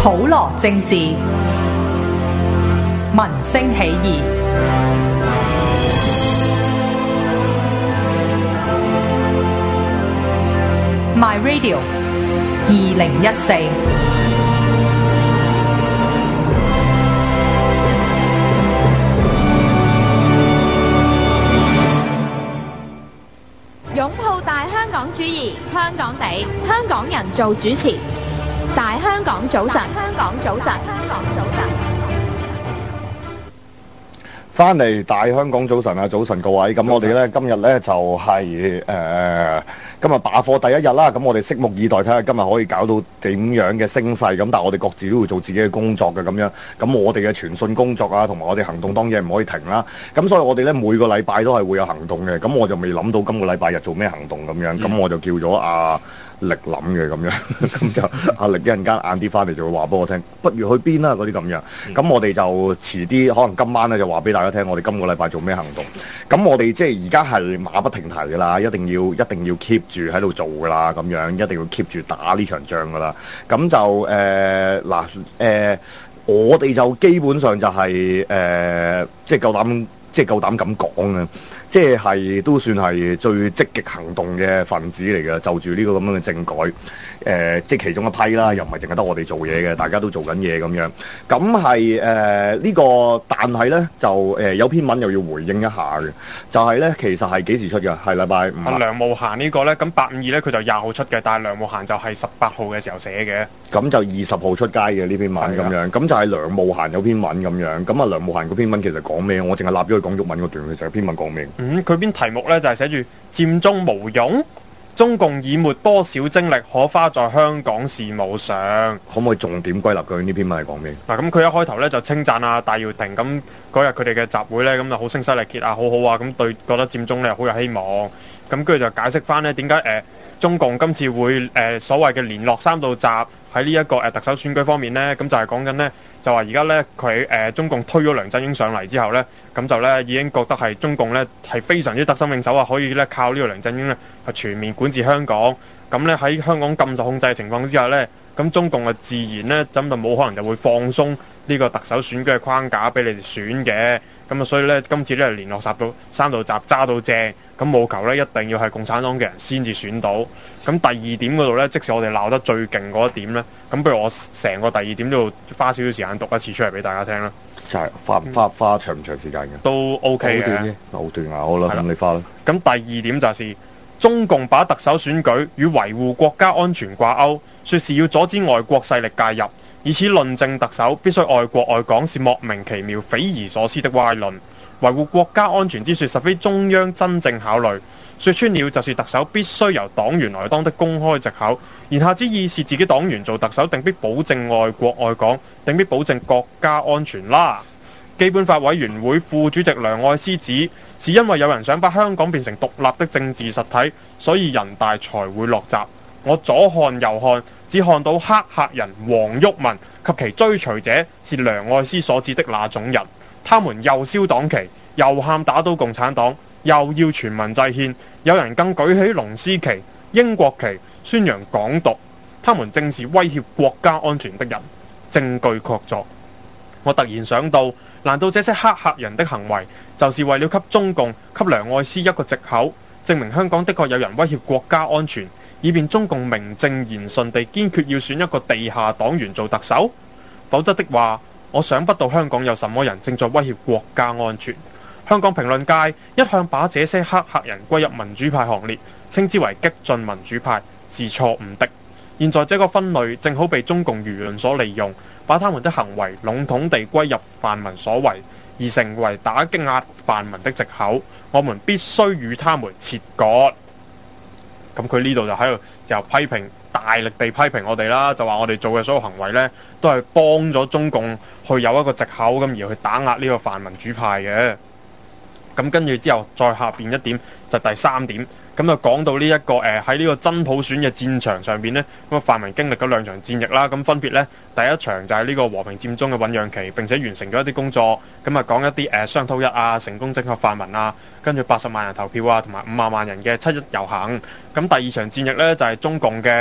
普羅政治，民聲起義。My Radio 2014。 擁抱大香港主義，香港地，香港人做主持。大香港早晨，香港早晨，香港早晨。 翻嚟大香港早晨啊！早晨各位，咁我哋咧今日咧就係今日罷課第一日啦。咁我哋拭目以待，睇下今日可以搞到點樣嘅聲勢。咁但係我哋各自都會做自己嘅工作嘅咁樣。咁我哋嘅傳訊工作啊，同埋我哋行動當然唔可以停啦。咁所以我哋咧每個禮拜都係會有行動嘅。咁我就未諗到今個禮拜日做咩行動咁樣。咁我就叫咗阿力諗嘅咁樣，咁就阿力一陣間晏啲翻嚟就會話俾我聽，不如去邊啦嗰啲咁樣。咁我哋就遲啲，可能今晚咧就話俾大家聽，我哋今個禮拜做咩行動。咁我哋即係而家係馬不停蹄噶啦，一定要 keep 住喺度做噶啦，咁樣一定要 keep 住打呢場仗噶啦。咁就我哋就基本上就係即係夠膽咁講嘅。即係都算係最積極行動嘅分子嚟嘅，就住呢個咁樣嘅政改，即係其中一批啦，又唔係淨係得我哋做嘢嘅，大家都做緊嘢咁樣。咁係呢個，但係咧就有篇文又要回應一下嘅，就係咧其實係幾時出嘅？係禮拜五。 梁慕嫻呢個咧，咁852咧佢就20號出嘅，但係梁慕嫻就係18號嘅時候寫嘅。咁就20號出街嘅呢篇文咁樣，咁就係梁慕嫻有篇文咁樣。咁啊梁慕嫻嗰篇文其實講咩？我淨係立咗佢講鬱文嗰段，其實篇文講咩？ 佢篇題目咧就係寫住佔中無用，中共已沒多少精力可花在香港事務上。 可唔可以重點歸納佢呢篇文係講咩？ 嗱，咁佢一開頭咧就稱讚啊戴耀廷，咁嗰日佢哋嘅集會咧咁就好聲嘶力竭啊，好好啊，咁對覺得佔中咧好有希望。咁跟住就解釋翻咧點解中共今次會所謂嘅聯絡三道閘喺呢一個特首選舉方面咧，咁就係講緊咧。就話而家咧佢中共推咗梁振英上嚟之後咧，咁就咧已經覺得係中共咧係非常之得心應手啊，可以咧靠呢個梁振英咧係全面管治香港。咁咧喺香港咁受控制嘅情況之下咧，咁中共啊自然咧咁就冇可能就會放鬆呢個特首選舉嘅框架俾你哋選嘅。咁啊所以咧今次咧聯絡三道閘揸到正，咁務求咧一定要係共產黨嘅人先至選到。咁第二點嗰度咧，即使我哋鬧得最勁嗰一點咧，咁不如我成個第二點都花少少時間讀一次出嚟俾大家聽啦。 就係花長唔長時間嘅？ 都 OK 嘅， 好短啊！好啦，咁你花啦。 咁第二點就是中共把特首選舉與維護國家安全掛鈎，說是要阻止外國勢力介入，以此論證特首必須愛國愛港是莫名其妙、匪夷所思的歪論。維護國家安全之說實非中央真正考慮，說穿了就是特首必須由黨員來當的公開藉口。言下之意是自己黨員做特首，定必保證愛國愛港，定必保證國家安全啦。基本法委員會副主席梁愛詩指，是因為有人想把香港變成獨立的政治實體，所以人大才會落閘。我左看右看，只看到黑客人黃毓民及其追隨者是梁愛詩所指的那種人。他們又燒黨旗，又喊打倒共產黨，又要全民制憲，有人更舉起龍獅旗、英國旗，宣揚港獨。他們正是威脅國家安全的人，證據確鑿。我突然想到，難道這些黑客人的行為就是為了給中共、給梁愛詩一個藉口，證明香港的確有人威脅國家安全，以便中共名正言順地堅決要選一個地下黨員做特首？否則的話，我想不到香港有什麼人正在威脅國家安全。香港評論界一向把這些黑客人歸入民主派行列，稱之為激進民主派，是錯誤的。現在這個分類正好被中共輿論所利用，把他們的行為籠統地歸入泛民所為，而成為打擊壓泛民的藉口。我們必須與他們切割。咁佢呢度就喺度就批評，大力地批評我哋啦，就話我哋做嘅所有行為呢，都係幫咗中共去有一個藉口咁而去打壓呢個泛民主派嘅。咁跟住之後再下邊一點就第3點，咁就講到呢一個喺呢個真普選嘅戰場上邊呢，咁泛民經歷咗2場戰役啦，咁分別呢，第一場就係呢個和平佔中嘅醞釀期，並且完成咗一啲工作，咁啊講一啲雙統一啊，成功整合泛民啊，跟住80萬人投票啊，同埋50萬人嘅7·1遊行。咁第2場戰役呢，就係中共嘅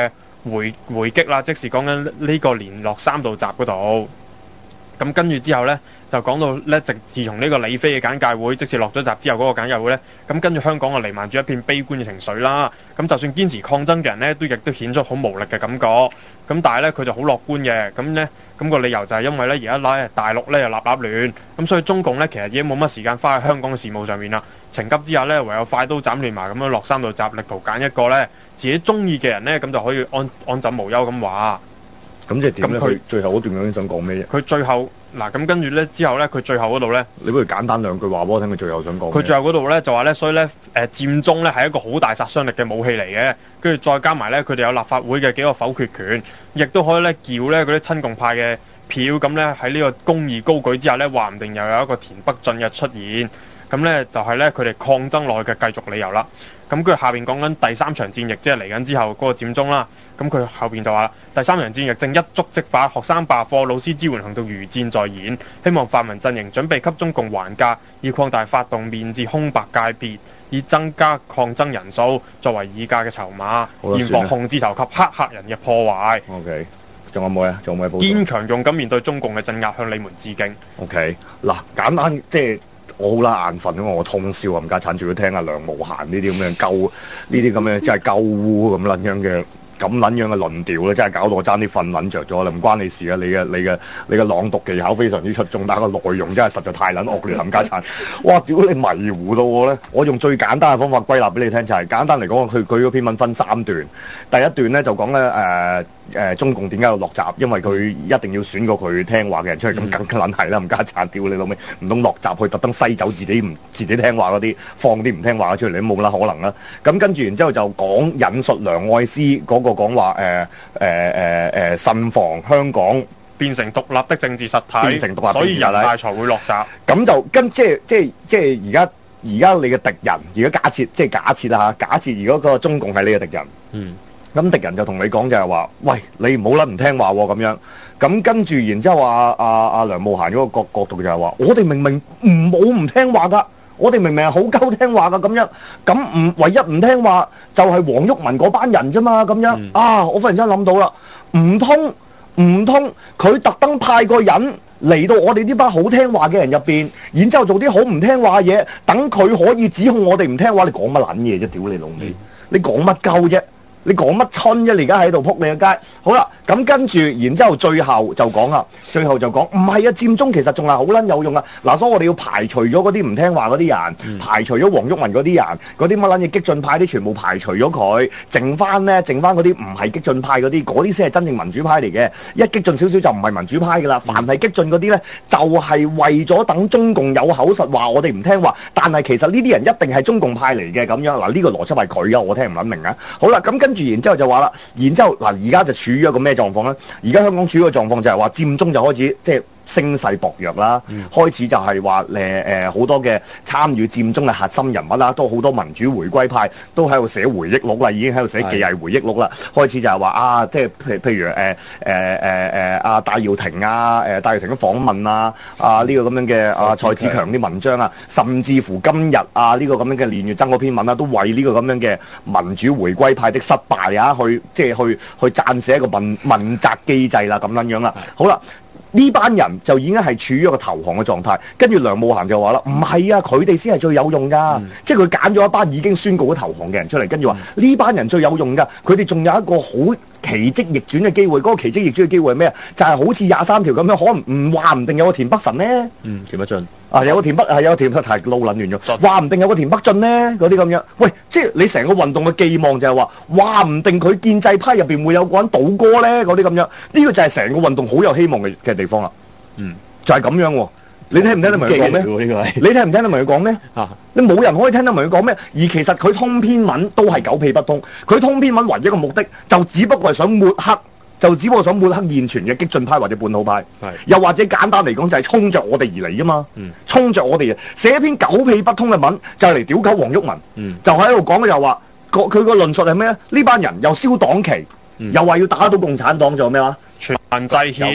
回擊啦，即是講緊呢個連絡三道閘嗰度。咁跟住之後呢，就講到呢，自從呢個李飛嘅簡介會，即係落咗閘之後嗰個簡介會呢，咁跟住香港就瀰漫住一片悲觀嘅情緒啦。咁就算堅持抗爭嘅人呢，亦都顯出好無力嘅感覺。咁但係呢，佢就好樂觀嘅。咁呢，個理由就係因為呢，而家呢大陸呢又立亂，咁所以中共呢，其實已經冇乜時間花喺香港嘅事務上面啦。情急之下呢，唯有快刀斬亂麻咁樣落三道閘，力圖揀一個呢自己中意嘅人呢，咁就可以安枕無憂咁話。 咁即係點咧？佢最後嗰段究竟想講咩啫？ 佢最後嗱咁跟住咧之後咧，佢最後嗰度咧， 你不如簡單兩句話俾我聽，佢最後想講咩？ 佢最後嗰度咧就話咧，所以咧佔中咧係一個好大殺傷力嘅武器嚟嘅，跟住再加埋咧，佢哋有立法會嘅幾個否決權，亦都可以咧叫咧嗰啲親共派嘅票咁咧喺呢個公義高舉之下咧，話唔定又有一個田北俊嘅出現，咁咧就係咧佢哋抗爭落去嘅繼續理由啦。咁跟住下邊講緊第三場戰役，即係嚟緊之後嗰個佔中啦。咁佢後邊就話第三場戰役正一觸即發，學生罷課、老師支援行動如箭在弦，希望泛民陣營準備給中共還價，以擴大發動面至空白界別，以增加抗爭人數作為議價嘅籌碼，嚴防紅字頭及黑客人嘅破壞。 OK， 仲有冇啊？仲有冇補充？ 堅強勇敢面對中共嘅鎮壓，向你們致敬。 OK，嗱簡單即係。我好啦眼瞓，因為我通宵冚家鏟，仲要聽阿梁慕嫻呢啲咁嘅鳩，呢啲咁嘅即係鳩烏咁撚樣嘅咁撚樣嘅論調咧，真係搞到我爭啲瞓撚着咗啦！唔關你事啊，你嘅朗讀技巧非常之出眾，但係個內容真係實在太撚惡劣冚家鏟。哇！屌你迷糊到我咧！我用最簡單嘅方法歸納俾你聽，就係簡單嚟講，佢嗰篇文分3段。第一段咧就講咧中共點解要落閘？因為佢一定要選個佢聽話嘅人出嚟，咁梗撚係啦，冚家鏟！屌你老味，唔通落閘去特登西走自己聽話嗰啲，放啲唔聽話嘅出嚟，你冇啦可能啦。咁跟住然之後就講引述梁愛詩嗰個講話慎防香港變成獨立的政治實體，所以人大才會落閘。 咁就跟即係而家你嘅敵人，如果假設啦嚇，假設如果個中共係你嘅敵人，咁敵人就同你講就係話，喂，你唔好撚唔聽話喎咁樣。咁跟住然之後阿梁慕嫻嗰個角度就係話，我哋明明唔聽話㗎。我哋明明係好鳩聽話噶咁樣，咁唯一唔聽話就係黃毓民嗰班人啫嘛咁樣。我忽然之間諗到啦，唔通佢特登派個人嚟到我哋呢班好聽話嘅人入邊，然之後做啲好唔聽話嘅嘢，等佢可以指控我哋唔聽話？你講乜撚嘢啫？屌你老味！你講乜鳩啫？你講乜春啫？你而家喺度撲你個街。好啦，咁跟住，然之後最後就講啦，唔係啊，佔中其實仲係好撚有用啊！嗱，所以我哋要排除咗嗰啲唔聽話嗰啲人，排除咗黃毓民嗰啲人，嗰啲乜撚嘢激進派啲全部排除咗佢，剩翻嗰啲唔係激進派嗰啲先係真正民主派嚟嘅。一激進少少就唔係民主派噶啦。凡係激進嗰啲咧，就係為咗等中共有口實話我哋唔聽話，但係其實呢啲人一定係中共派嚟嘅咁樣。嗱，呢個邏輯係佢啊，我聽唔撚明啊。好啦，咁跟住然之後就話啦，然之後嗱，而家就處於一個咩狀況咧？而家香港處於一個狀況就係話佔中就開始即係聲勢薄弱啦，開始就係話好多嘅參與佔中嘅核心人物啦，都好多民主回歸派都喺度寫回憶錄啦，已經喺度寫技藝回憶錄啦。開始就係話即係譬如戴耀廷戴耀廷嘅訪問呢個咁樣嘅蔡子強啲文章啊，甚至乎今日呢個咁樣嘅練乙錚嗰篇文啦，都為呢個咁樣嘅民主回歸派的失敗去撰寫一個問責機制啦，咁樣啦。好啦。呢班人就已經係處於一個投降嘅狀態，跟住梁慕嫻就話啦，唔係啊，佢哋先係最有用㗎，即係佢揀咗一班已經宣告咗投降嘅人出嚟，跟住話呢班人最有用㗎，佢哋仲有一個好奇蹟逆轉嘅機會，嗰個奇蹟逆轉嘅機會係咩啊？就係好似23條咁樣，可能話唔定有個田北辰呢， 田北俊有個田北太撈撚完咗，話唔定有個田北俊呢，嗰啲咁樣。喂，即係你成個運動嘅寄望就係話唔定佢建制派入邊會有個人倒戈呢，嗰啲咁樣。呢個就係成個運動好有希望嘅地方啦。就係咁樣喎。你聽唔聽得明佢講咩？你聽唔聽得明佢講咩？你冇人可以聽得明佢講咩？而其實佢通篇文都係狗屁不通。佢通篇文唯一嘅目的就只不過係想抹黑。現存嘅激進派或者本土派，又或者簡單嚟講就係衝着我哋而嚟啫嘛，衝着我哋寫一篇狗屁不通嘅文就係嚟屌鳩黃毓民，就喺度講嘅又話佢個論述係咩咧？呢班人又燒黨旗，又話要打倒共產黨，仲有咩話？ 全民制憲、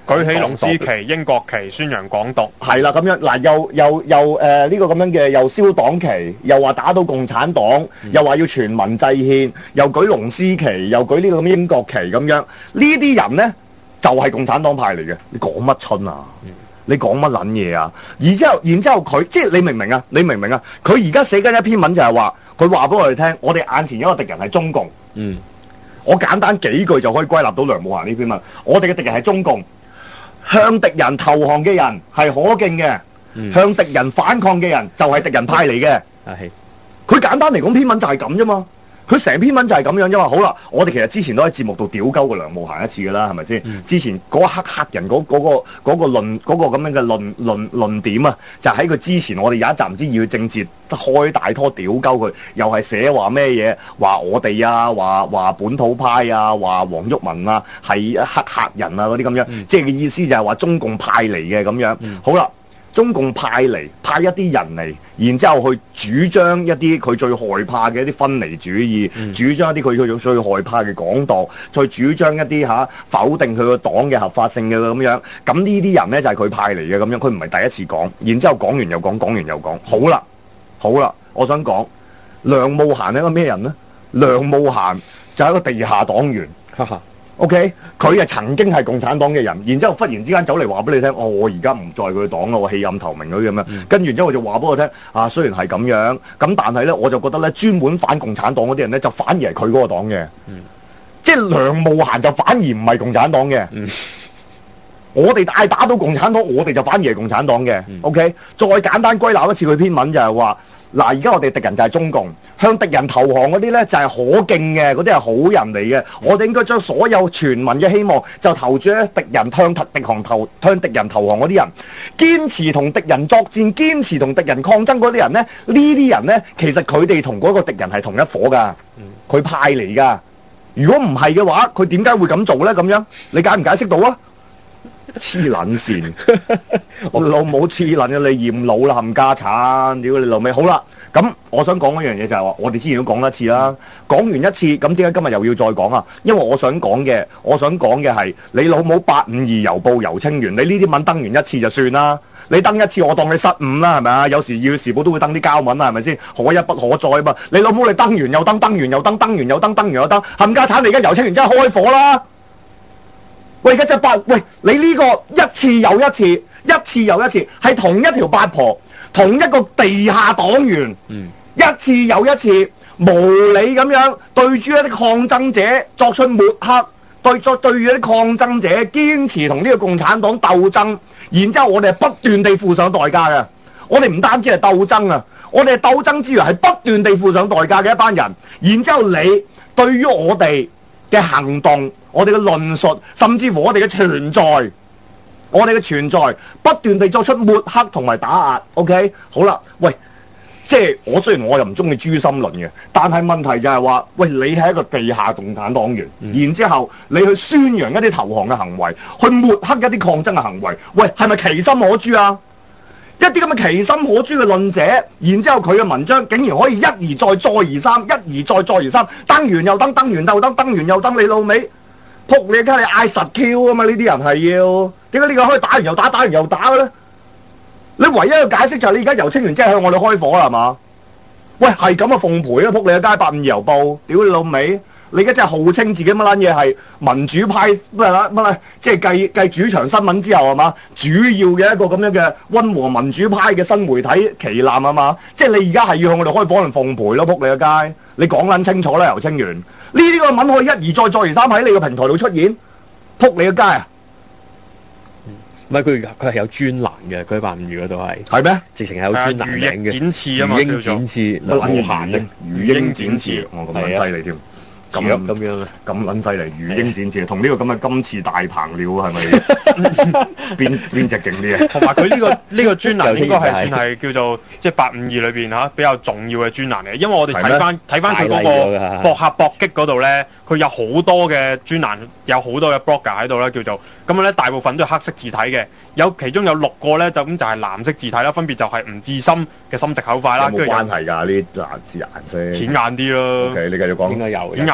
舉起龍獅旗、英國旗，宣揚港獨。 係啦，咁樣嗱，又呢個咁樣嘅，又燒黨旗，又話打倒共產黨，又話要全民制憲，又舉龍獅旗，又舉呢個咁英國旗咁樣，呢啲人咧就係共產黨派嚟嘅。你講乜春啊？你講乜撚嘢啊？然之後佢即係你明唔明啊？你明唔明啊？佢而家寫緊一篇文就係話，佢話俾我哋聽，我哋眼前有一個敵人係中共。我簡單幾句就可以歸納到梁慕嫻呢篇文。我哋嘅敵人係中共，向敵人投降嘅人係可敬嘅，向敵人反抗嘅人就係敵人派嚟嘅。佢簡單嚟講，篇文就係咁啫嘛。佢成篇文就係咁樣啫嘛。好啦，我哋其實之前都喺節目度屌鳩過梁慕嫻一次噶啦，係咪先？之前嗰黑人嗰個論嗰個咁樣嘅論點啊，就喺佢之前我哋有一集唔知議會政治開大拖屌鳩佢，又係寫話咩嘢，話我哋啊，話本土派啊，話黃毓民啊係黑人啊嗰啲咁樣，即係嘅意思就係話中共派嚟嘅咁樣。好啦。中共派一啲人嚟，然之後去主張一啲佢最害怕嘅一啲分離主義，主張一啲佢最害怕嘅港獨，再主張一啲否定佢個黨嘅合法性嘅咁樣。咁呢啲人呢，就係佢派嚟嘅咁樣，佢唔係第一次講，然之後講完又講，講完又講。好啦，我想講梁慕嫻係一個咩人呢？梁慕嫻就係一個地下黨員。OK， 佢係曾經係共產黨嘅人，然之後忽然之間走嚟話俾你聽，我而家唔在佢黨啦，我棄暗投明嗰啲咁樣。跟住然之後就話俾我聽，雖然係咁樣，咁但係咧，我就覺得咧，專門反共產黨嗰啲人咧，就反而係佢嗰個黨嘅。即係梁慕嫻就反而唔係共產黨嘅。我哋嗌打到共產黨，我哋就反而係共產黨嘅。OK， 再簡單歸納一次佢篇文就係話。嗱，而家我哋敵人就係中共，向敵人投降嗰啲咧就係可敬嘅，嗰啲係好人嚟嘅。我哋應該將所有全民嘅希望就投注喺敵人向敵人投降嗰啲人，堅持同敵人作戰，堅持同敵人抗爭嗰啲人咧，呢啲人咧其實佢哋同嗰個敵人係同一伙㗎，佢派嚟㗎。如果唔係嘅話，佢點解會咁做咧？咁樣你解唔解釋到啊？黐撚線，我老母黐撚嘅，你驗老啦冚家產，屌你老味！好啦，咁我想講一樣嘢就係話，我哋之前都講一次啦，講完一次，咁點解今日又要再講啊？因為我想講嘅係你老母852郵報郵清完，你呢啲文登完一次就算啦，你登一次我當你失誤啦，係咪啊？有時《要時報》都會登啲膠文啊，係咪先？可一不可再嘛！你老母你登完又登，登完又登，登完又登，登完又登，冚家產！你而家郵清完真係開火啦！喂，而家真係喂，你呢個一次又一次，一次又一次，係同一條八婆，同一個地下黨員，一次又一次，無理咁樣對住一啲抗爭者作出抹黑，對住一啲抗爭者堅持同呢個共產黨鬥爭，然之後我哋係不斷地付上代價嘅。我哋唔單止係鬥爭啊，我哋係鬥爭之餘係不斷地付上代價嘅一班人。然之後你對於我哋嘅行動，我哋嘅論述，甚至乎我哋嘅存在，不斷地作出抹黑同埋打壓。OK， 好啦，喂，即係我雖然我又唔中意誅心論嘅，但係問題就係話，喂，你係一個地下共產黨員，然之後你去宣揚一啲投降嘅行為，去抹黑一啲抗爭嘅行為，喂，係咪其心可誅啊？一啲咁嘅其心可誅嘅論者，然之後佢嘅文章竟然可以一而再，再而三，一而再，再而三，登完又登，登完又登，登完又登，你老味，仆你家你嗌實 Q 啊嘛！呢啲人係要點解呢個可以打完又打，打完又打嘅咧？你唯一嘅解釋就係你而家郵清完即係向我哋開火啦，係嘛？喂，係咁啊，奉陪啊，仆你個街852郵報，屌你老味！你而家真係號稱自己乜撚嘢係民主派乜即係計主場新聞之後係嘛？主要嘅一個咁樣嘅溫和民主派嘅新媒體旗艦係嘛？即係你而家係要向我哋開火同奉陪咯，仆你個街！你講撚清楚啦，郵清完呢啲個文可以一而再，再而三喺你個平台度出現，仆你個街啊！ 唔係佢係有專欄嘅，佢852嗰度係咩？直情係有專欄名嘅。 展翅啊嘛， 魚鷹展翅， 乜撚嘢閒咧？ 魚鷹展翅，我咁撚犀利添。咁樣啊，咁撚犀利，魚鷹展翅，同呢個咁嘅今次大鵬鳥係咪邊隻勁啲啊？ 同埋佢呢個專欄應該係算係叫做即係852裏邊比較重要嘅專欄嚟，因為我哋睇翻佢嗰個博客搏擊嗰度咧，佢有好多嘅專欄，有好多嘅 blogger 喺度啦，叫做咁咧，大部分都係黑色字體嘅，其中有6個咧就係藍色字體啦，分別就係吳志森嘅心直口快啦， 有冇關係㗎？呢啲字顏色顯眼啲咯。 OK， 你繼續講。 應該有顯眼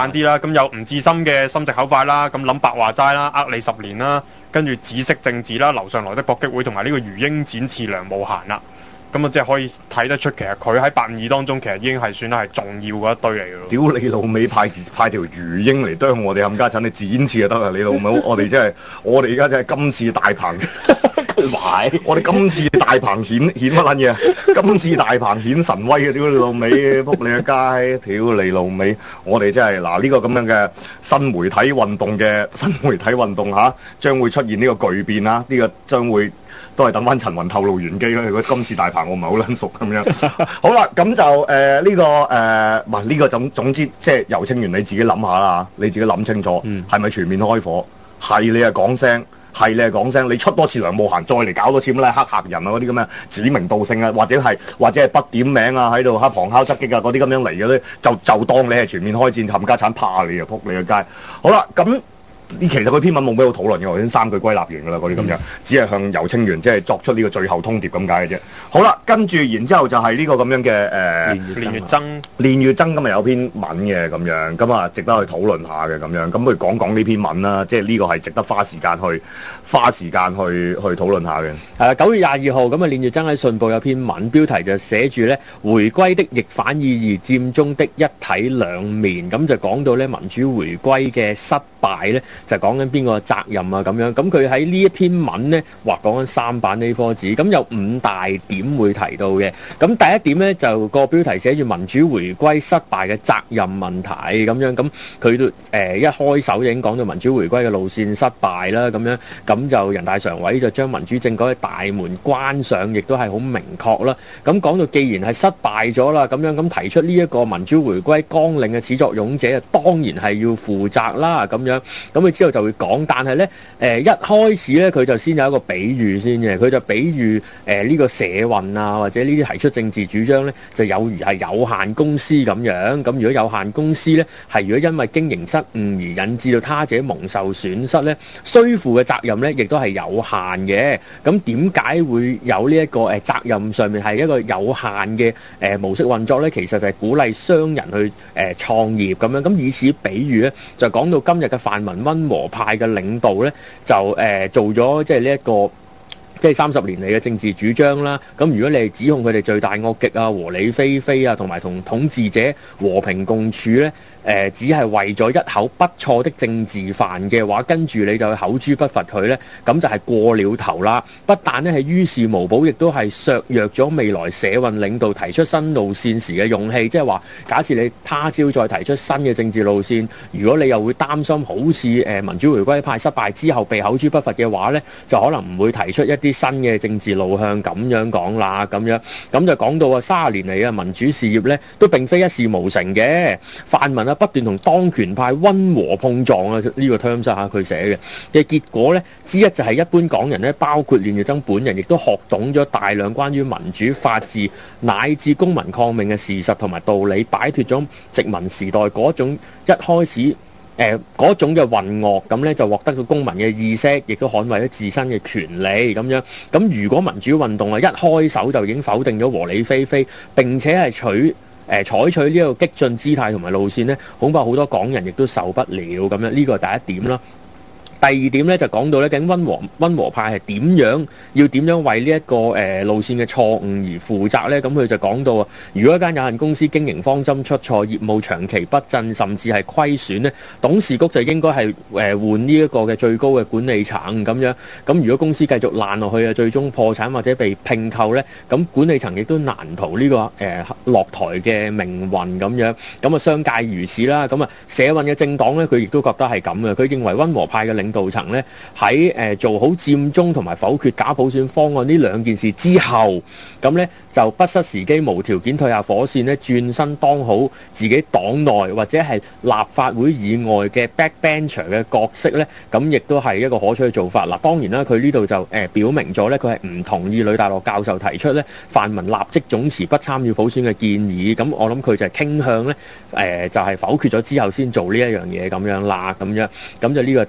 簡啲啦。咁有吳志森嘅心直口快啦，咁諗白話齋啦，呃你10年啦，跟住紫色政治啦，樓上來的搏擊會同埋呢個魚鷹展翅梁慕嫻啦。咁啊，即係可以睇得出，其實佢喺852當中，其實已經係算係重要嗰一堆嚟嘅咯。 屌你老味，派條魚鷹嚟啄我哋冚家鏟，你展翅就得啦！你老母，我哋而家真係今次大鵬，我哋今次大鵬顯乜撚嘢？今次大鵬顯神威嘅，屌你老味，仆你個街，屌你老味！我哋真係嗱呢個咁樣嘅新媒體運動嚇，將會出現呢個巨變啦！呢個將會。都係等翻陳雲透露玄機啦。如果今次大鵬我唔係好撚熟咁樣，好啦，咁就呢個總之即係游清源你自己諗下啦，你自己諗清楚，係咪全面開火？係你係講聲，你出多次梁慕嫻，再嚟搞多次咁咧黑客人啊嗰啲咁嘅指名道姓啊，或者係不點名啊喺度旁敲側擊啊嗰啲咁樣嚟嘅咧，就當你係全面開戰，冚家產怕你啊，撲你個街！好啦，咁。其實佢篇文冇咩好討論嘅，我已經3句歸納完㗎啦，嗰啲咁樣，只係向游清源即係作出呢個最後通牒咁解嘅啫。好啦，跟住然之後就係呢個咁樣嘅練乙錚今日有篇文嘅咁樣，咁啊值得去討論下嘅咁樣，咁佢講呢篇文啦，即係呢個係值得花時間去討論下嘅。 9月22號咁啊，練乙錚喺信報有篇文，標題就寫住咧回歸的逆反意義，佔中的一體兩面，咁就講到咧民主回歸嘅失敗咧。就講緊邊個責任啊咁樣，咁佢喺呢一篇文呢，話講緊3版呢顆紙，咁有5大點會提到嘅。咁第一點呢，就個標題寫住民主回歸失敗嘅責任問題咁樣，咁佢都一開手已經講到民主回歸嘅路線失敗啦咁樣，咁就人大常委就將民主政改嘅大門關上，亦都係好明確啦。咁講到既然係失敗咗啦，咁樣咁提出呢一個民主回歸綱領嘅始作俑者，當然係要負責啦咁樣。咁佢之後就會講，但係咧，一開始咧，佢就先有一個比喻先嘅，佢就比喻呢個社運啊，或者呢啲提出政治主張咧，就有如係有限公司咁樣。咁如果有限公司咧，係如果因為經營失誤而引致到他者蒙受損失咧，須負嘅責任咧，亦都係有限嘅。咁點解會有呢一個責任上面係一個有限嘅模式運作咧？其實就係鼓勵商人去創業咁樣。咁以此比喻咧，就講到今日嘅泛民溫和派嘅領導咧，就做咗即係呢一個即係30年嚟嘅政治主張啦。咁如果你係指控佢哋罪大惡極啊、和理非非啊，同埋同統治者和平共處咧，只係為咗一口不錯的政治飯嘅話，跟住你就口誅筆伐佢咧，咁就係過了頭啦。不但咧係於事無補，亦都係削弱咗未來社運領導提出新路線時嘅勇氣。即係話，假設你他朝再提出新嘅政治路線，如果你又會擔心好似民主回歸派失敗之後被口誅筆伐嘅話咧，就可能唔會提出一啲新嘅政治路向咁樣講啦。咁就講到30年嚟嘅民主事業咧，都並非一事無成嘅。泛民不斷同當權派溫和碰撞啊！呢個 terms 下佢寫嘅結果咧，之一就係一般港人咧，包括練乙錚本人，亦都學懂咗大量關於民主、法治乃至公民抗命嘅事實同埋道理，擺脫咗殖民時代嗰種一開始嗰種嘅混惡，咁咧就獲得到公民嘅意識，亦都捍衛咗自身嘅權利咁樣。咁如果民主運動一開手就已經否定咗和理非非，並且係採取呢一個激進姿態同埋路線咧，恐怕好多港人亦都受不了咁樣。呢個係第一點啦。第二點咧就講到咧，究竟溫和派係要點樣為呢一個路線嘅錯誤而負責咧？咁佢就講到啊，如果一間有限公司經營方針出錯，業務長期不振，甚至係虧損咧，董事局就應該係換呢一個嘅最高嘅管理層咁樣。咁如果公司繼續爛落去啊，最終破產或者被併購咧，咁管理層亦都難逃呢個落台嘅命運咁樣。咁啊，商界如此啦。咁啊，社運嘅政黨咧，佢亦都覺得係咁嘅。佢認為溫和派嘅領導層咧喺做好佔中同埋否決假普選方案呢兩件事之後，咁咧就不失時機，無條件退下火線咧，轉身當好自己黨內或者係立法會以外嘅 backbencher 嘅角色咧，咁亦都係一個可取嘅做法。嗱，當然啦，佢呢度就表明咗咧，佢係唔同意呂大樂教授提出咧泛民立即總辭不參與普選嘅建議。咁我諗佢就係傾向咧就係否決咗之後先做呢一樣嘢咁樣啦，咁就呢個第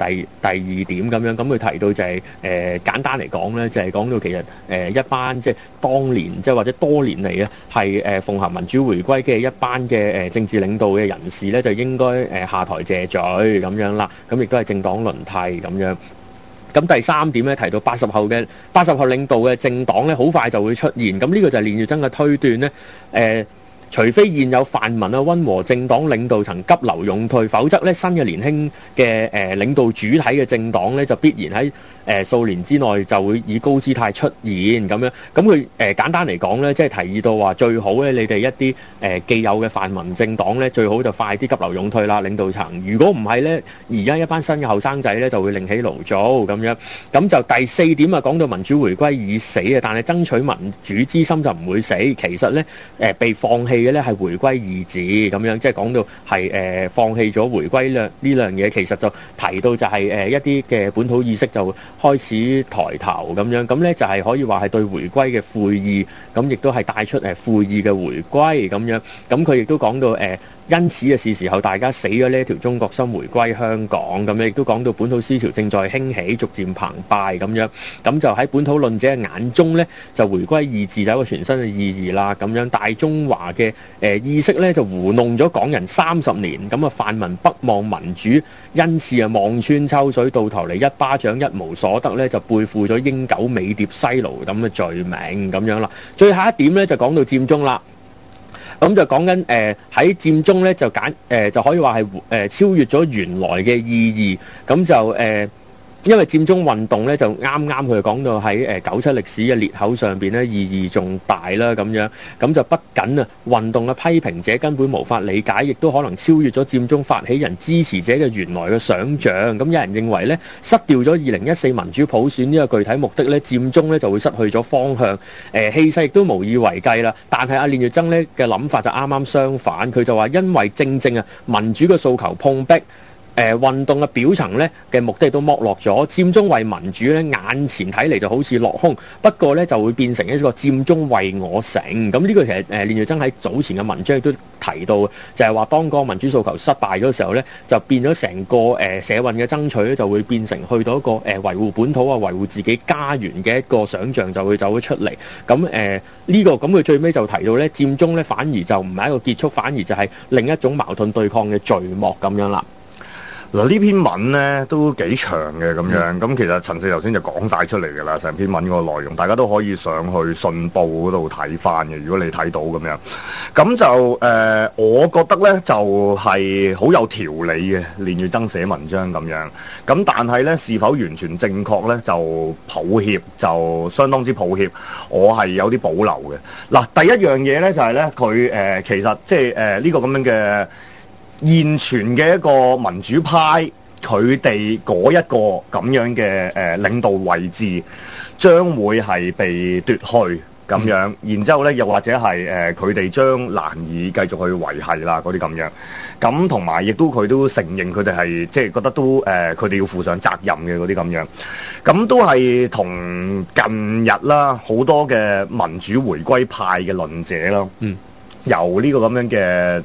第二點咁樣，咁佢提到就係、簡單嚟講咧，就係講到其實一班即係當年即係或者多年嚟啊，係奉行民主回歸嘅一班嘅政治領導嘅人士咧，就應該下台謝罪咁樣啦。咁亦都係政黨輪替咁樣。咁第三點咧，提到80後領導嘅政黨咧，好快就會出現。咁呢個就係練乙錚嘅推斷咧。除非現有泛民啊溫和政黨領導層急流勇退，否則咧新嘅年輕嘅領導主體嘅政黨咧，就必然喺數年之內就會以高姿態出現咁樣。咁佢簡單嚟講咧，即係提議到話最好咧，你哋一啲既有嘅泛民政黨咧，最好就快啲急流勇退啦，領導層。如果唔係咧，而家一班新嘅後生仔咧就會另起爐灶咁樣。咁就第四點啊，講到民主回歸已死啊，但係爭取民主之心就唔會死。其實咧被放棄嘅咧係回歸意志咁樣，即係講到係放棄咗回歸呢樣嘢，其實就提到就係一啲嘅本土意識就開始抬頭咁樣，咁咧就係可以話係對回歸嘅悔意，咁亦都係帶出悔意嘅回歸咁樣。咁佢亦都講到因此係時候大家死咗呢一條中國心回歸香港咁樣，亦都講到本土思潮正在興起，逐漸澎湃咁樣。咁就喺本土論者嘅眼中咧，就回歸意志就有一個全新嘅意義啦。咁樣大中華嘅意識咧就糊弄咗港人30年，咁啊泛民北望民主，因此啊望穿秋水，到頭嚟一巴掌一無所得咧，就背負咗英九美諜西勞咁嘅罪名咁樣啦。最後一點咧就講到佔中啦。咁就講緊喺佔中咧就就可以話係超越咗原來嘅意義，咁就因為佔中運動咧就啱佢講到喺97歷史嘅裂口上邊咧意義重大啦咁樣，咁就不僅啊運動嘅批評者根本無法理解，亦都可能超越咗佔中發起人支持者嘅原來嘅想像。咁有人認為咧失掉咗2014民主普選呢個具體目的咧，佔中咧就會失去咗方向，氣勢亦都無以為繼啦。但係阿練乙錚咧嘅諗法就啱啱相反，佢就話因為正啊民主嘅訴求碰壁。運動嘅表層咧嘅目的都剝落咗，佔中為民主咧眼前睇嚟就好似落空，不過咧就會變成一個佔中為我成。咁呢個其實練乙錚喺早前嘅文章亦都提到，就係話當個民主訴求失敗咗嘅時候咧，就變咗成個社運嘅爭取咧就會變成去到一個維護本土啊、維護自己家園嘅一個想像就會走咗出嚟。咁呢個咁佢最尾就提到咧，佔中咧反而就唔係一個結束，反而就係另一種矛盾對抗嘅序幕咁樣啦。 嗱呢篇文咧都幾長嘅咁樣，咁其實陳四頭先就講晒出嚟㗎啦，成篇文個內容，大家都可以上去信報嗰度睇翻嘅。如果你睇到咁樣，咁就我覺得咧就係好有條理嘅練乙錚寫文章咁樣，咁但係咧是否完全正確咧就抱歉，就相當之抱歉，我係有啲保留嘅。嗱第一樣嘢咧就係咧佢其實即係呢個咁樣嘅。現存嘅一個民主派，佢哋嗰一個咁樣嘅領導位置，將會係被奪去咁樣，然之後咧又或者係佢哋將難以繼續去維繫啦嗰啲咁樣，咁同埋亦都佢都承認佢哋係即係覺得都佢哋要負上責任嘅嗰啲咁樣，咁都係同近日啦好多嘅民主回歸派嘅論者啦。由呢個咁樣嘅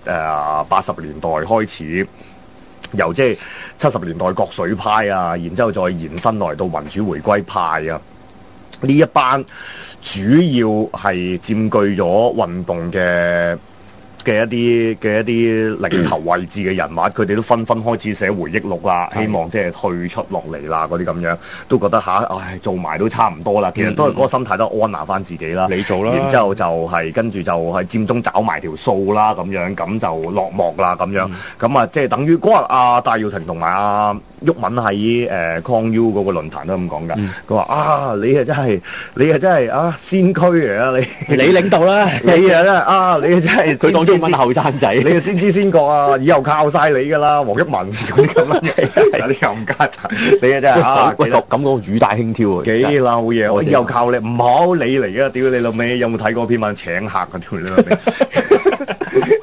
80年代開始，由即係70年代國粹派啊，然之後再延伸來到民主回歸派啊，呢一班主要係佔據咗運動嘅一啲領頭位置嘅人物，佢哋都紛紛開始寫回憶錄啦，希望即係退出落嚟啦，嗰啲咁樣都覺得做埋都差唔多啦。其實都係嗰個心態都安撫翻自己啦。你做啦，然之後就係跟住就係佔中找埋條數啦，咁樣咁就落幕啦，咁樣咁啊，即係等於嗰日阿戴耀廷同埋阿毓民喺抗 U 嗰個論壇都咁講㗎。佢話你係真係先驅嚟啊！你領導啦，你啊真係你真係佢當中問後生仔，你係先知先覺啊！以後靠晒你㗎啦，黃毓民嗰啲咁樣，有啲冚家鏟，你啊真係咁講語帶輕佻啊！幾嬲嘢！我以後靠你，唔好你嚟啊！屌你老味，有冇睇過篇文請客嗰條你老味？咁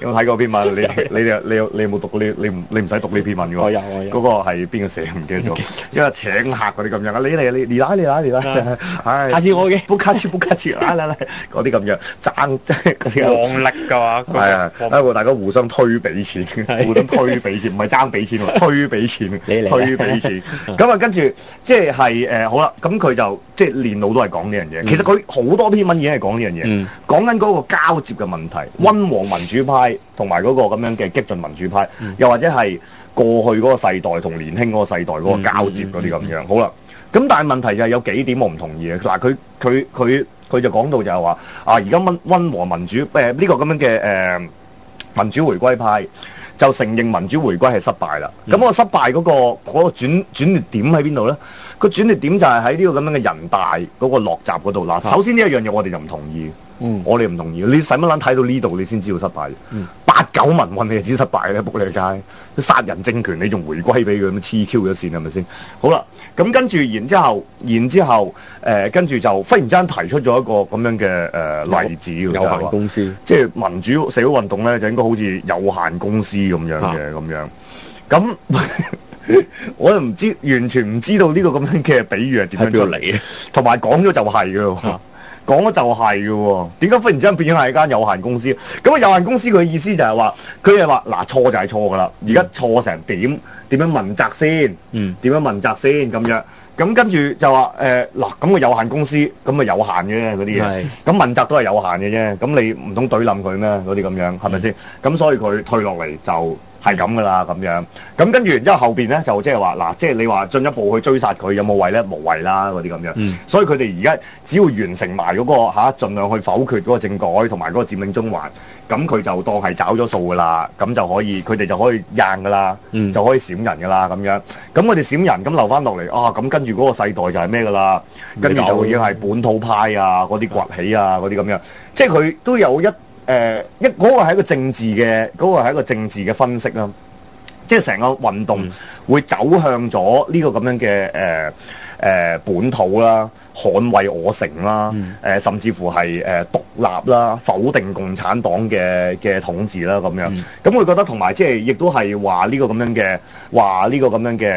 有冇睇過篇文？你有冇讀呢？你唔使讀呢篇文嘅喎。 我有。 嗰個係邊個寫唔記得咗？因為請客嗰啲咁樣啊，你嚟，唉， 下次我嘅卜卡切，嚟嗰啲咁樣爭即係嗰啲。 王力㗎嘛， 係啊，大家互相推俾錢，互相推俾錢，唔係爭俾錢喎，推俾錢，推俾錢。咁啊，跟住即係好啦，咁佢就即係練腦都係講呢樣嘢。其實佢好多篇文已經係講呢樣嘢，講緊嗰個交接嘅問題，溫和民主派同埋嗰個咁樣嘅激進民主派，又或者係過去嗰個世代同年輕嗰個世代嗰個交接嗰啲咁樣。好啦，咁但係問題就係有幾點我唔同意嘅。嗱，佢就講到就係話啊，而家溫和民主呢個咁樣嘅民主回歸派就承認民主回歸係失敗啦。咁個失敗嗰個轉捩點喺邊度咧？個轉捩點就係喺呢個咁樣嘅人大嗰個落閘嗰度啦。首先呢一樣嘢我哋就唔同意。我哋唔同意，你使乜撚睇到呢度你先知道失敗？8-9民運你就知失敗咧，仆你街！殺人政權你仲回歸俾佢咁黐 Q 咗線係咪先？好啦，咁跟住然之後跟住就忽然之間提出咗一個咁樣嘅例子， 有限公司， 即係民主社會運動咧就應該好似有限公司咁樣嘅咁樣。咁我又唔知，完全唔知道呢個咁樣嘅比喻係點樣出嚟嘅，同埋講咗就係嘅喎。講咗就係嘅喎，點解忽然之間變咗係一間有限公司？咁啊有限公司佢嘅意思就係話，佢係話嗱錯就係錯㗎啦，而家錯成點樣問責先？點樣問責先咁樣？咁跟住就話嗱咁個有限公司咁咪有限嘅嗰啲嘢，咁問責都係有限嘅啫。咁你唔通懟冧佢咩？嗰啲咁樣係咪先？咁所以佢退落嚟就係咁噶啦咁樣。咁跟住然之後後邊咧就即係話嗱，即係你話進一步去追殺佢有冇謂咧？無謂啦嗰啲咁樣。所以佢哋而家只要完成埋嗰個盡量去否決嗰個政改同埋嗰個佔領中環，咁佢就當係找咗數噶啦，咁就可以佢哋就可以硬噶啦，就可以閃人噶啦咁樣。咁我哋閃人咁留翻落嚟啊，咁跟住嗰個世代就係咩噶啦？跟住就已經係本土派啊，嗰啲崛起啊，嗰啲咁樣。即係佢都有嗰個係一個政治嘅分析啦。即係成個運動會走向咗呢個咁樣嘅本土啦，捍衛我城啦，甚至乎係獨立啦，否定共產黨嘅統治啦咁樣。咁佢覺得同埋即係亦都係話呢個咁樣嘅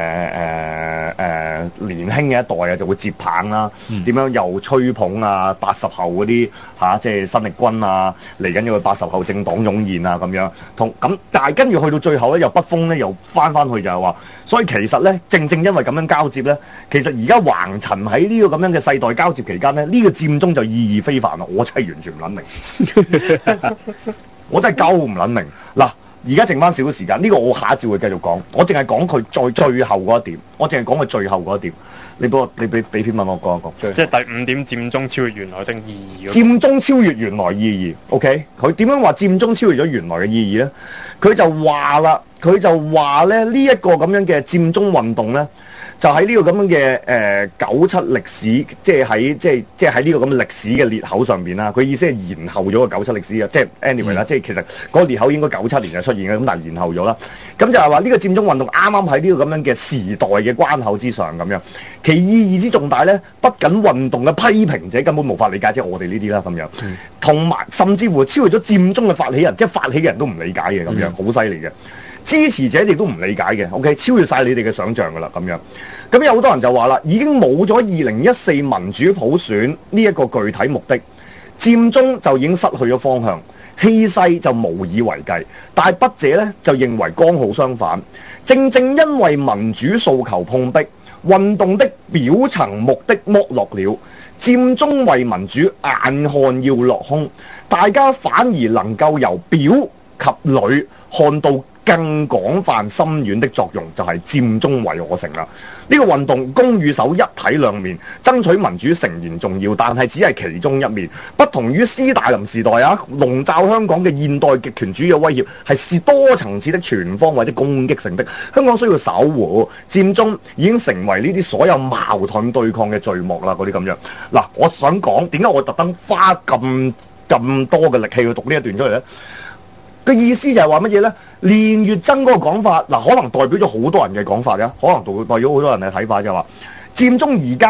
年輕嘅一代啊就會接棒啦，點樣又吹捧啊80後嗰啲即係新力軍啊，嚟緊有個80後政黨湧現啊咁樣。咁但係跟住去到最後咧，又北風咧又翻去就係話，所以其實咧正因為咁樣交接咧，其實而家橫陳喺呢個咁樣嘅世代交接期間咧，呢個佔中就意義非凡啦！我真係完全唔撚明，我真係鳩唔撚明。嗱，而家剩翻少少時間，呢個我下一節會繼續講，我淨係講佢最後嗰一點，我淨係講佢最後嗰一點。你俾篇文我講一講。 即係第5點，佔中超越原來的意義。 佔中超越原來意義 ，OK？ 佢點樣話佔中超越咗原來嘅意義咧？佢就話啦，咧呢一個咁樣嘅佔中運動咧，就喺呢個咁樣嘅97歷史，即係喺呢個咁嘅歷史嘅裂口上邊啦。佢意思係延後咗個97歷史啊，即係 anyway 啦，即係其實嗰個裂口應該97年就出現嘅，咁但係延後咗啦。咁就係話呢個佔中運動啱啱喺呢個咁樣嘅時代嘅關口之上咁樣，其意義之重大咧，不僅運動嘅批評者根本無法理解，即係我哋呢啲啦咁樣，同埋甚至乎超越咗佔中嘅發起人，即係發起嘅人都唔理解嘅咁樣，好犀利嘅。支持者亦都唔理解嘅 ，OK， 超越晒你哋嘅想像噶啦，咁樣。咁有好多人就話啦，已經冇咗2014民主普選呢一個具體目的，佔中就已經失去咗方向，氣勢就無以為繼。但係筆者咧就認為剛好相反，正因為民主訴求碰壁，運動的表層目的剝落了，佔中為民主硬漢要落空，大家反而能夠由表及裏看到更廣泛深遠的作用，就係佔中為我城啦。呢個運動攻與守一體兩面，爭取民主誠然重要，但係只係其中一面。不同於斯大林時代籠罩香港嘅現代極權主義嘅威脅，係多層次的全方或者攻擊性的。香港需要守護，佔中已經成為呢啲所有矛盾對抗嘅序幕啦。嗰啲咁樣嗱，我想講點解我特登花咁多嘅力氣去讀呢一段出嚟呢？個意思就係話乜嘢咧？練乙錚嗰個講法，嗱可能代表咗好多人嘅講法嘅，可能代表好多人嘅睇法就係話，佔中而家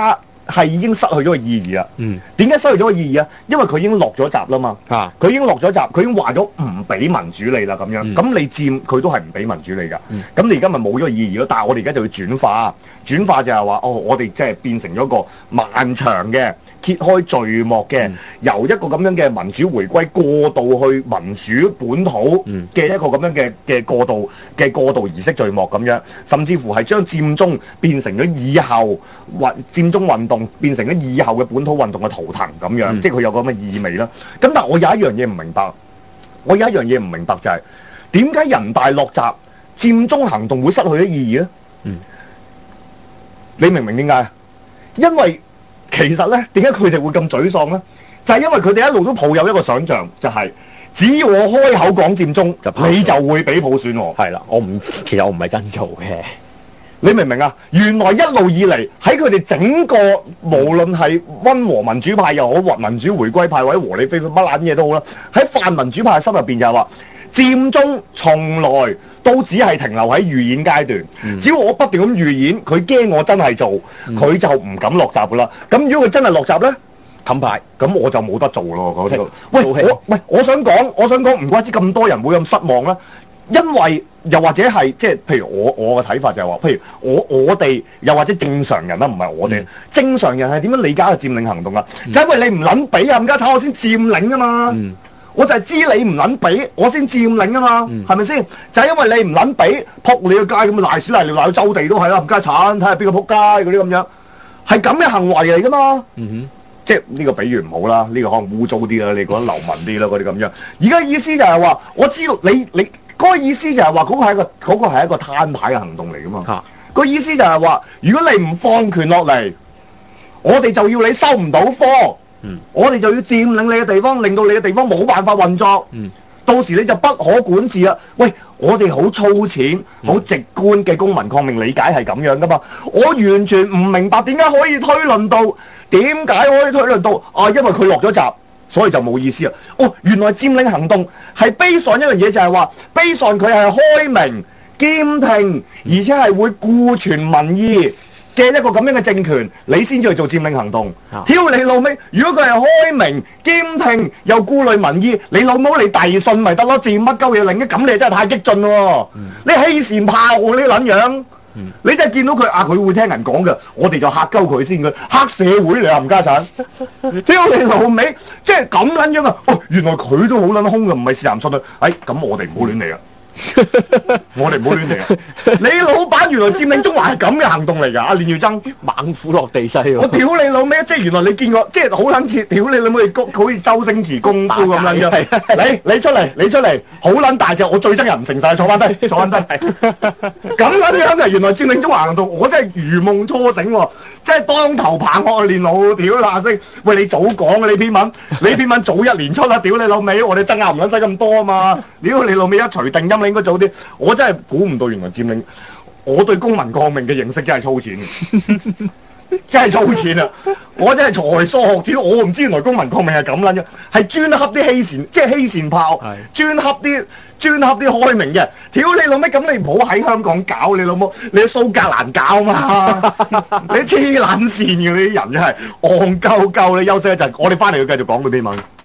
係已經失去咗個意義啦。 嗯， 點解失去咗個意義啊？因為佢已經落咗閘啦嘛。 啊， 佢已經落咗閘，佢已經話咗唔俾民主你啦咁樣。 嗯咁、你佔佢都係唔俾民主你㗎。咁、 嗯你而家咪冇咗個意義咯。但係我哋而家就要轉化就係話，哦，我哋即係變成咗個漫長嘅揭開序幕嘅，由一個咁樣嘅民主回歸過渡去民主本土嘅一個咁樣嘅過渡儀式序幕咁樣，甚至乎係將佔中變成咗以後佔中運動變成咗以後嘅本土運動嘅圖騰咁樣，即係佢有個咁嘅意味啦。咁但係我有一樣嘢唔明白，就係點解人大落閘佔中行動會失去咗意義咧？你明唔明點解？因為其實咧，點解佢哋會咁沮喪咧？就係因為佢哋一路都抱有一個想像，就係只要我開口講佔中，你就會俾普選我。 係啦，其實我唔係真做嘅。 你明唔明啊？原來一路以嚟喺佢哋整個無論係溫和民主派又好，或民主回歸派或者和理非乜撚嘢都好啦，喺泛民主派嘅心入邊就係話，佔中從來都只係停留喺預演階段。只要我不斷咁預演，佢驚我真係做，佢就唔敢落閘噶啦。咁如果佢真係落閘咧，冚牌，咁我就冇得做咯。我想講，唔怪之咁多人會咁失望啦。因為又或者係即係，譬如我嘅睇法就係話，譬如我哋又或者正常人啦，唔係我哋、正常人係點樣理解個佔領行動啊？就係因為你唔撚俾啊，冚家鏟我先佔領啊嘛。我就係知你唔撚俾，我先佔領啊嘛，係咪先？就係因為你唔撚俾，撲你個街咁賴屎賴尿賴到周地都係啦，冚家鏟睇下邊個撲街嗰啲咁樣，係咁嘅行為嚟噶嘛。即係呢個比喻唔好啦，呢個可能污糟啲啦，你覺得流氓啲啦，嗰啲咁樣。而家意思就係話，我知道你嗰個意思就係話，嗰個係一個攤牌嘅行動嚟噶嘛。個意思就係話，如果你唔放權落嚟，我哋就要你收唔到科。我哋就要佔領你嘅地方，令到你嘅地方冇辦法運作。到時你就不可管治啦。喂，我哋好粗淺、好直觀嘅公民抗命理解係咁樣噶嘛？我完全唔明白點解可以推論到因為佢落咗閘，所以就冇意思啊！哦，原來佔領行動係based on一樣嘢，就係話based on佢係開明、兼聽，而且係會顧全民意嘅一個咁樣嘅政權，你先至去做佔領行動。挑你老味，如果佢係開明兼聽又顧慮民意，你老母你遞信咪得咯？佔乜鳩嘢令嘅？咁你真係太激進喎！你欺善怕惡呢撚樣，你真係見到佢佢會聽人講嘅，我哋就嚇鳩佢先嘅，黑社會嚟冚家產。挑你老味，即係咁撚樣啊！哦，原來佢都好撚兇嘅，唔係是鹹信啊！咁我哋唔好亂嚟啊！我哋唔好亂嚟啊！你老闆原來佔領中環係咁嘅行動嚟㗎，阿練耀曾猛虎落地西喎！ 我屌你老味，即係原來你見過，即係好撚似屌你老味，好似周星馳功夫咁撚樣。你出嚟，好撚大隻，我最憎人唔成晒，坐翻低。咁撚樣嘅，原來佔領中環行動，我真係如夢初醒喎！即係當頭棒喝練老屌啦聲，喂你早講啊！你篇文早一年出啦！屌你老味，我哋爭拗唔撚使咁多啊嘛！屌你老味一錘定音，你應該早啲。我真係估唔到原來佔領，我對公民抗命嘅認識真係粗淺嘅，真係粗淺啊！我真係才疏學淺，我唔知原來公民抗命係咁撚嘅，係專恰啲欺善，即係欺善炮，專恰啲開明嘅。屌你老味，咁你唔好喺香港搞你老母，你喺蘇格蘭搞嘛？你黐撚線嘅，你啲人真係戇鳩鳩。你休息一陣，我哋翻嚟要繼續講佢篇文。